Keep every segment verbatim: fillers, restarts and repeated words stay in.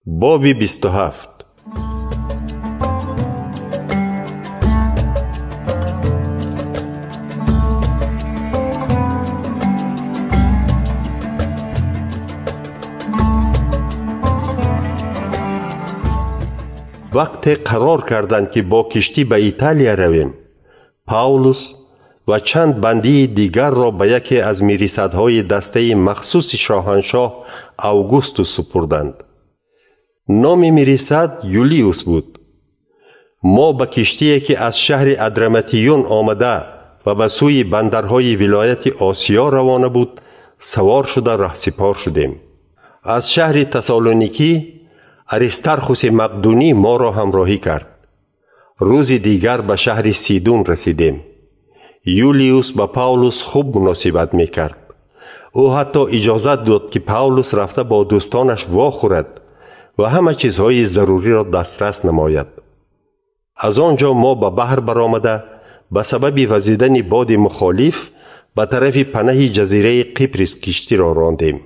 باب بیست و هفت. وقت قرار کردند که با کشتی به ایتالیا رویم، پاولوس و چند بندی دیگر را به یکی از میرصدهای دسته مخصوص شاهنشاه اوگوستوس سپردند. نام میرصد یولیوس بود. ما به کشتی که از شهر ادراماتیون آمده و به سوی بندرهای ولایت آسیا روانه بود سوار شده رهسپار شدیم. از شهر تسالونیکی اریستارخوس مقدونی ما را همراهی کرد. روز دیگر به شهر سیدون رسیدیم. یولیوس با پاولوس خوب مناسبت می کرد. او حتی اجازت داد که پاولوس رفته با دوستانش واخورد و همه چیزهای ضروری را دسترس نماید. از آنجا ما به بحر برآمده به سبب وزیدن باد مخالف به طرف پناه جزیره قبرس کشتی را راندیم.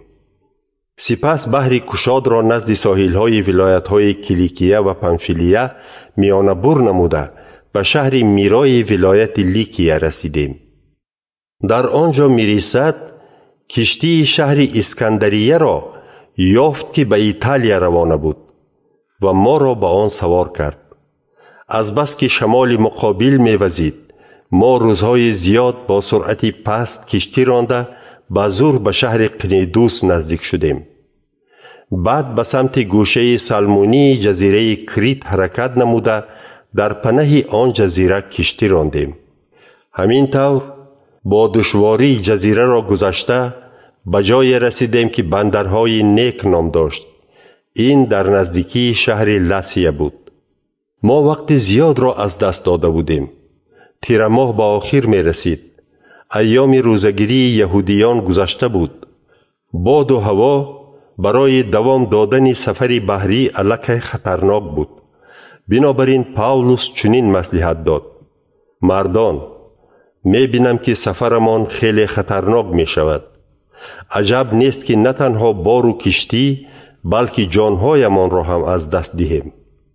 سپس بحر کشاد را نزد ساحل‌های ولایت‌های کیلیکیه و پنفیلیه میانه بر نموده به شهر میرای ولایت لیکیه رسیدیم. در آنجا میرصد کشتی شهر اسکندریه را یافت که به ایتالیا روانه بود و ما را به آن سوار کرد. از بس که شمال مقابل می‌وزید ما روزهای زیاد با سرعت پست کشتی رانده به زور به شهر قنیدوس نزدیک شدیم. بعد به سمت گوشه سالمونی جزیره کریت حرکت نموده در پناه آن جزیره کشتی راندیم. همین طور با دشواری جزیره را گذشته به جای رسیدیم که بندرهای نیک نام داشت. این در نزدیکی شهر لاسیا بود. ما وقت زیاد را از دست داده بودیم. تیر ماه به آخر می رسید. ایام روزگیری یهودیان گذشته بود. باد و هوا برای دوام دادن سفر بحری الک خطرناک بود. بنابراین پاولوس چنین مصلحت داد: مردان، می بینم که سفرمان خیلی خطرناک می شود. عجب نیست که نه تنها بار و کشتی بلکه جانهایمان را هم از دست دهیم.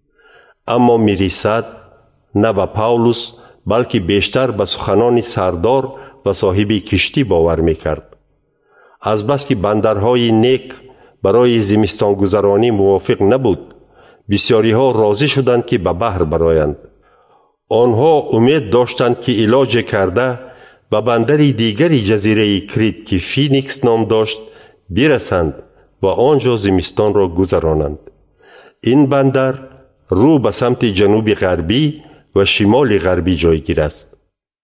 اما میرصد نه به پاولوس بلکه بیشتر به سخنان سردار و صاحب کشتی باور می کرد. از بس که بندرهای نیک برای زمستان گذرانی موافق نبود، بسیاری ها راضی شدند که به بحر برآیند. آنها امید داشتند که علاج کرده به بندر دیگری جزیره کریت که فینیکس نام داشت برسند و آنجا زمستان را گذرانند. این بندر رو به سمت جنوب غربی و شمال غربی جایگیر است.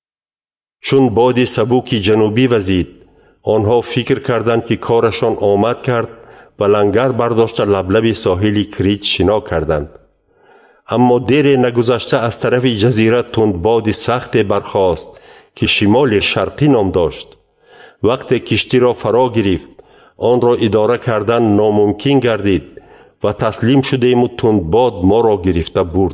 چون باد سبک جنوبی وزید، آنها فکر کردند که کارشان آمد کرد و لنگر برداشته لبلب ساحل کریت شنا کردند. اما دیر نگذشته از طرف جزیره تند باد سخت برخاست که شمال شرقی نام داشت. وقت کشتی را فرا گرفت، آن را اداره کردن ناممکن گردید و تسلیم شدیم و تند باد ما را گرفته برد.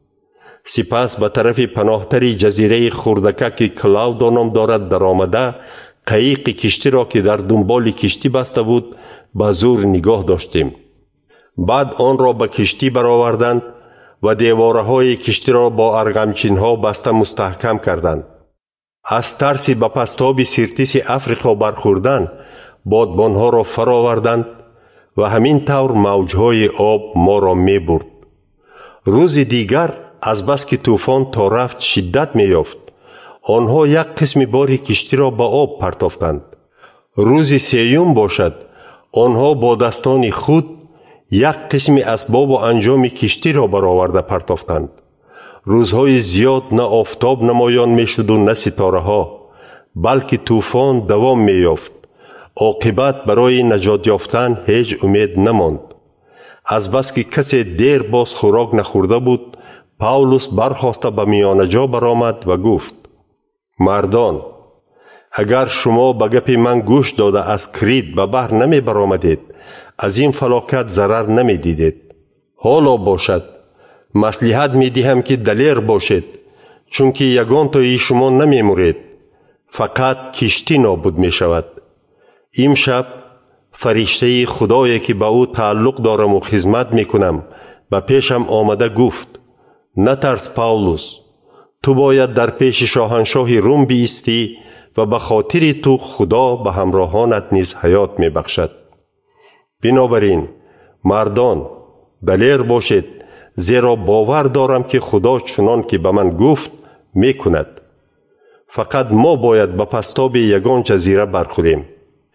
سپس به طرف پناهتری جزیره خردکه که کلاودا نام دارد در آمده قایق کشتی را که در دنبال کشتی بسته بود به زور نگاه داشتیم. بعد آن را به کشتی برآوردند و دیوارهای کشتی را با ارغمچین ها بسته مستحکم کردند. از ترس به پستاب سیرتیس افریقا برخوردن بادبان ها را فراوردند و همین طور موجهای آب ما را می برد. روز دیگر از بس که طوفان تا رفت شدت می یافت، آنها یک قسم باری کشتی را به آب پرتافتند. روز سیوم باشد، آنها با دستان خود یک قسم اسباب و انجام کشتی را برآورده پرتافتند. روزهای زیاد نه آفتاب نمایان می شد و نه ستاره ها، بلکه طوفان دوام می یافت. عاقبت برای نجات یافتن هیچ امید نماند. از بس که کسی دیر باز خوراک نخورده بود، پاولوس برخاسته به میانه جا برآمد و گفت: مردان، اگر شما به گپ من گوش داده از کریت به بحر نمی برآمدید، از این فلاکت ضرر نمی دیدید. حالا باشد، مصلحت می دهم که دلیر باشید، چون که یگان تایی شما نمی مرید، فقط کشتی نابود می شود. امشب فرشته خدایی که به او تعلق دارم و خدمت میکنم به پیشم آمده گفت: نترس پاولوس، تو باید در پیش شاهنشاه روم بیستی و به خاطر تو خدا به همراهانت نیز حیات می بخشد. بنابراین مردان دلیر باشید، زیرا باور دارم که خدا چنان که به من گفت می کند. فقط ما باید به پستاب یگان جزیره برخوریم.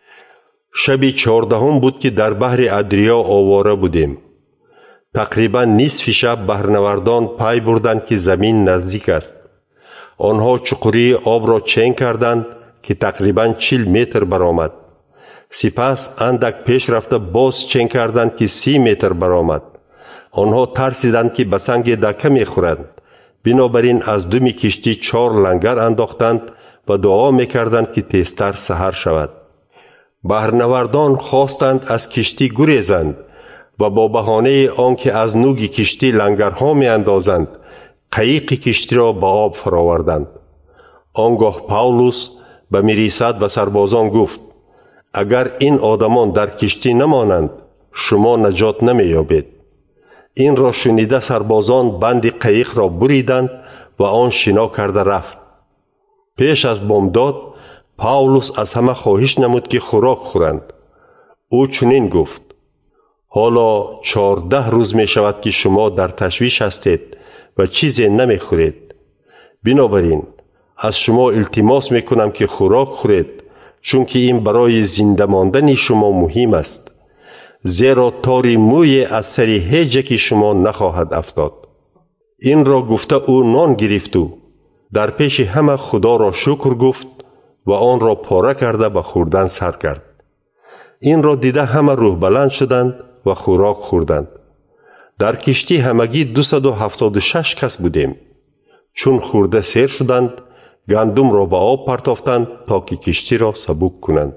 شب چهاردهم بود که در بحر ادریا آواره بودیم. تقریبا نصف شب بحرنوردان پی بردند که زمین نزدیک است. آنها چقوری آب را چین کردند که تقریبا چهل متر برآمد. سپس اندک پیش رفته باز چین کردند که سی متر برآمد. آنها ترسیدند که به سنگ دکه میخورند. بنابراین از دم کشتی چهار لنگر انداختند و دعا میکردند که تیزتر سحر شود. بحرنوردان خواستند از کشتی گریزند و با بهانه آنکه از نوگ کشتی لنگرها می اندازند قایق کشتی را به آب فراوردند. آنگاه پاولوس به میریسد و سربازان گفت: اگر این آدمان در کشتی نمانند شما نجات نمی یابید. این را شنیده سربازان بند قایق را بریدند و آن شنا کرده رفت. پیش از بامداد پاولوس از همه خواهش نمود که خوراک خورند. او چنین گفت: حالا چهارده روز می شود که شما در تشویش هستید و چیزی نمی خورید. بنابراین از شما التماس می کنم که خوراک خورید، چون که این برای زنده ماندن شما مهم است. زیرا تاری موی از سر هیچ یک شما نخواهد افتاد. این را گفته او نان گرفت و در پیش همه خدا را شکر گفت و آن را پاره کرده به خوردن سر کرد. این را دیده همه روح بلند شدند و خوراک خوردند. در کشتی همگی دویست و هفتاد و شش کس بودیم. چون خورده سیر شدند گندم را به آب پرتافتند تا که کشتی را سبک کنند.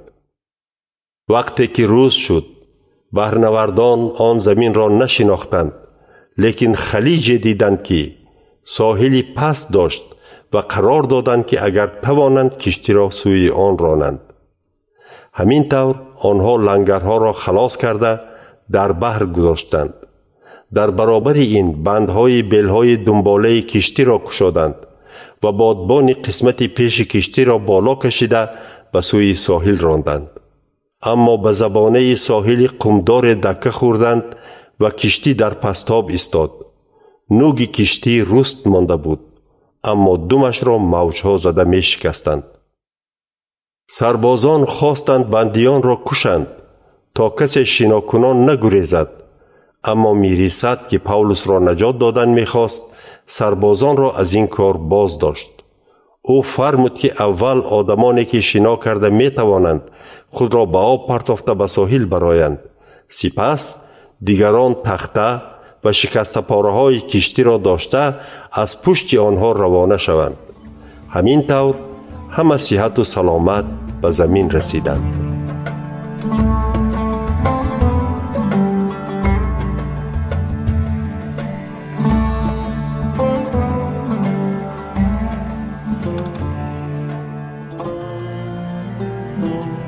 وقتی که روز شد بحرنوردان آن زمین را نشناختند، لیکن خلیج دیدند که ساحلی پست داشت و قرار دادند که اگر توانند کشتی را سوی آن رانند. همین طور آنها لنگرها را خلاص کرده در بحر گذاشتند. در برابر این بندهای بیلهای دنباله کشتی را کشادند و بادبان قسمت پیش کشتی را بالا کشیده به سوی ساحل راندند. اما به زبانه ساحل قمدار دکه خوردند و کشتی در پستاب استاد. نوگ کشتی رست مانده بود، اما دمش را موجها زده می شکستند. سربازان خواستند بندیان را کشند تا کسی شناکنان نگریزد، اما میریسد که پاولوس را نجات دادن میخواست سربازان را از این کار باز داشت. او فرمود که اول آدمانی که شنا کرده میتوانند خود را به آب پرتافته به ساحل برآیند، سپس دیگران تخته و شکسته پاره های کشتی را داشته از پشت آنها روانه شوند. همین طور همه صحت و سلامت به زمین رسیدند. Thank you.